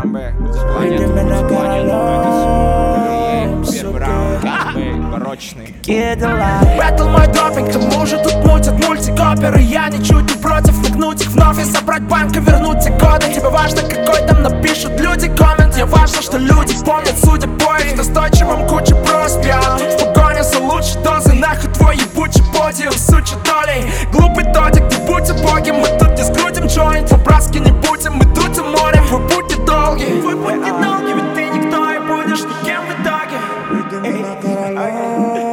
Какие дела? Бэтл мой допинг, к тому же тут мутят мультикоперы. Я ничуть не против нагнуть их вновь и собрать банк и вернуть те годы. Тебе важно, какой там напишут люди коммент. Мне важно, что люди помнят, судя по их настойчивым куче просьб. Я в погоне за лучшей дозой, нахуй твой ебучий подиум, сучий долей. Глупый додик, не будьте боги, мы тут не скрутим джойнт. По-братски не будем, мы тут и морем, вы будьте долгие. Вы будьте долгие, ведь ты никто и будешь никем в итоге.